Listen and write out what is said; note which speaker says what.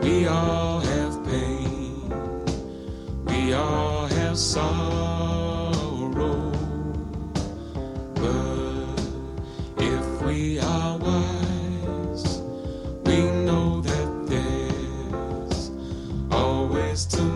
Speaker 1: We all have pain, we all have sorrow, but if we are wise, we know that there's always tomorrow.